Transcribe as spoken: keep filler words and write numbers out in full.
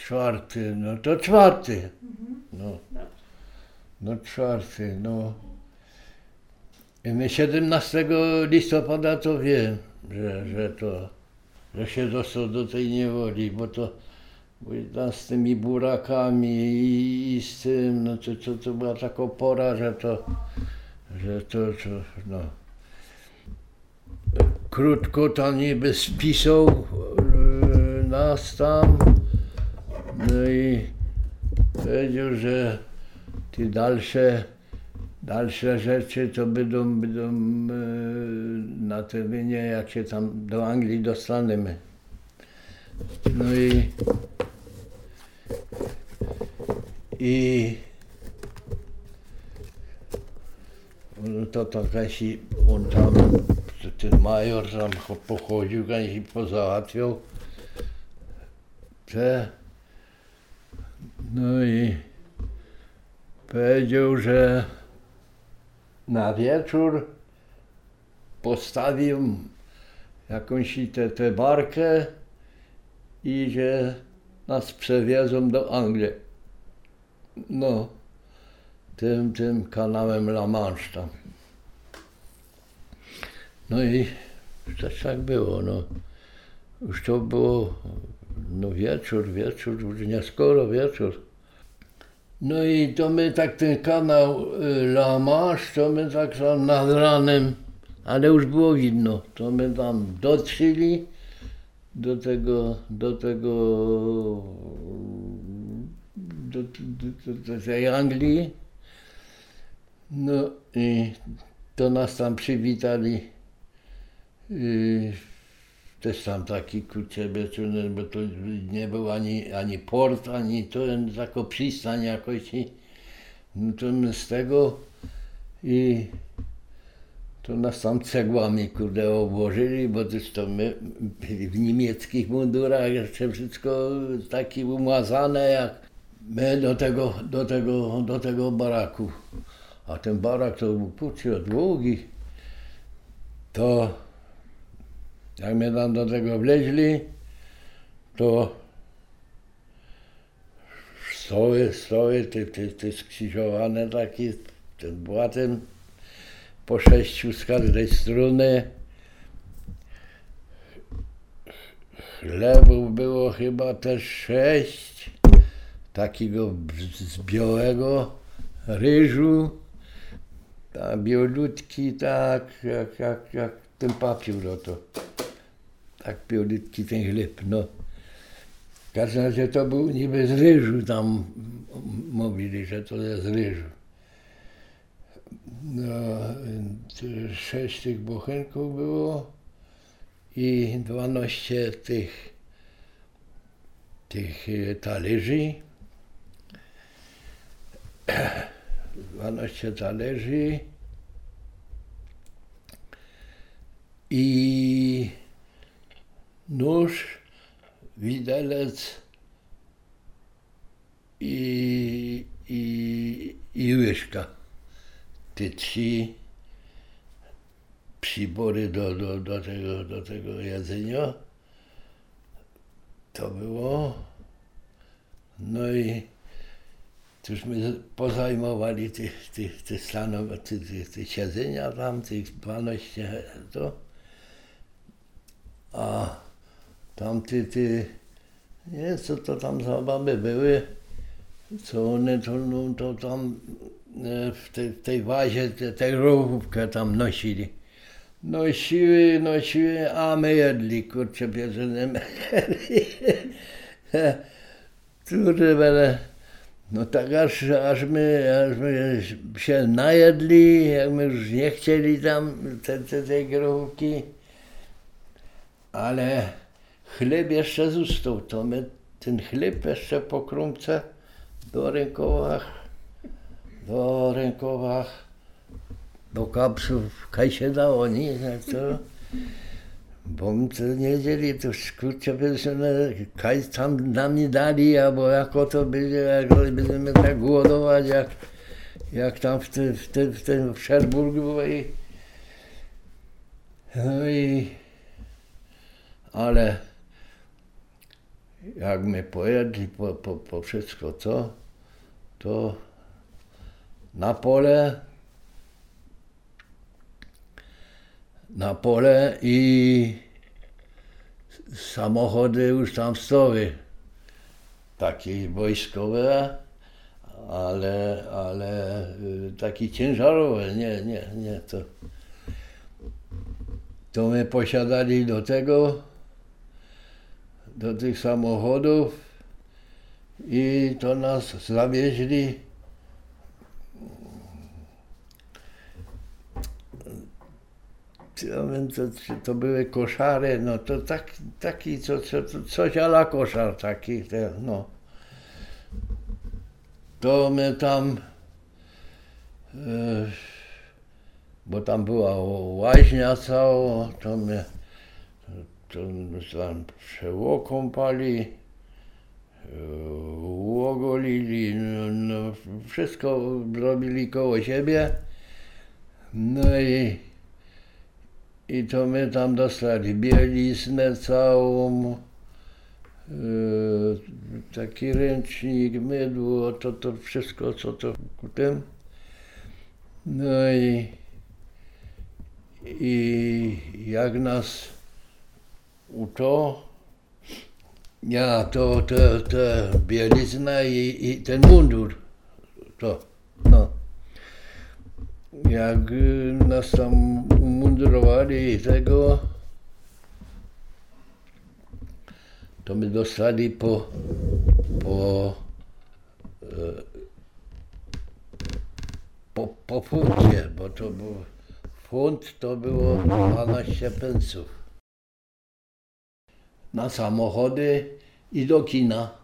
czwarty, no to czwarty. No, no czwarty, no. I my siedemnastego listopada to wiem, że, że to, że się dostał do tej niewoli, bo to bo i tam z tymi burakami i, i z tym, no to, to, to była taka pora, że to, że to, to no. Krótko tam niby spisał yy, nas tam, no i powiedział, że te dalsze, dalsze rzeczy to będą, będą yy, na terenie, jak się tam do Anglii dostaniemy. No i i no to tak jeśli on tam, ten major tam pochodził, jeśli pozałatwiał te, no i powiedział, że na wieczór postawił jakąś tę te barkę i że nas przewiezą do Anglii. No, tym, tym kanałem La Manche tam. No i też tak było, no. Już to było, no wieczór, wieczór, już nie skoro wieczór. No i to my tak ten kanał La Manche, to my tak tam nad ranem, ale już było widno, to my tam dotrzyli do tego, do tego, do, do, do tej Anglii. No i to nas tam przywitali. Yy, też tam taki kurczę wieczór, bo to nie był ani, ani port, ani to, taka przystań jakoś. I, no to my z tego i to nas tam cegłami kurde obłożyli, bo też to my w niemieckich mundurach jeszcze wszystko takie umazane jak my do tego, do tego, do tego baraku. A ten barak to był kurczę długi. To jak my tam do tego wleźli, to stoły, stoły, te, te, te skrzyżowane takie, ten błatem po sześciu z każdej strony. Chlebów było chyba też sześć, takiego z białego ryżu, a białutki tak, jak, jak, jak ten papier, no to tak białutki ten chleb, no. W każdym razie to był niby z ryżu, tam mówili, że to jest z ryżu. No, sześć tych bochenków było i dwanaście tych, tych talerzy. dwanaście talerzy i nóż, widelec i, i, i łyżka. Te trzy przybory do, do, do, tego, do tego jedzenia to było. No i tośmy pozajmowali te, te, te stanowe, te, te, te siedzenia tam, tych dwanaście to. A tamty, ty, nie, co to tam za baby były, co one to, no, to tam w tej, w tej wazie tę te, te grochówkę tam nosili. Nosiły, nosiły, a my jedli, kurczę, bierzemy. Kurde, no tak aż, aż, my, aż my się najedli, jak my już nie chcieli tam te, te, te grochówki. Ale chleb jeszcze został, to my ten chleb jeszcze po krumce do rękowach, do rękowach, do kapsów, kaj się dało, nie, to, bo my to nie wiedzieli, to kurczę, kaj tam nam nie dali, albo jako to będzie, jak będziemy tak głodować, jak, jak tam w tym, w tym, w tym w Szerburgu i, no i ale jak my pojedli po, po, po wszystko co, to na pole, na pole i samochody już tam stały, takie wojskowe, ale, ale takie ciężarowe, nie, nie, nie, to, to my posiadali do tego, do tych samochodów i to nas zawieźli to, to były koszary, no to tak, taki, co, co, coś ala koszar taki, te, no. To my tam, e, bo tam była łaźnia cała, to my to tam przeło kąpali, ogolili, no, no, wszystko zrobili koło siebie, no i I to my tam dostali bieliznę całą, yy, taki ręcznik, mydło, to, to wszystko, co to ku tym. No i, i jak nas uto, ja to, to, to bielizna i, i ten mundur, to, no. Jak nas tam umundurowali i tego, to my dostali po, po, po, po funcie, bo to był, funt to było dwanaście pensów. Na samochody i do kina.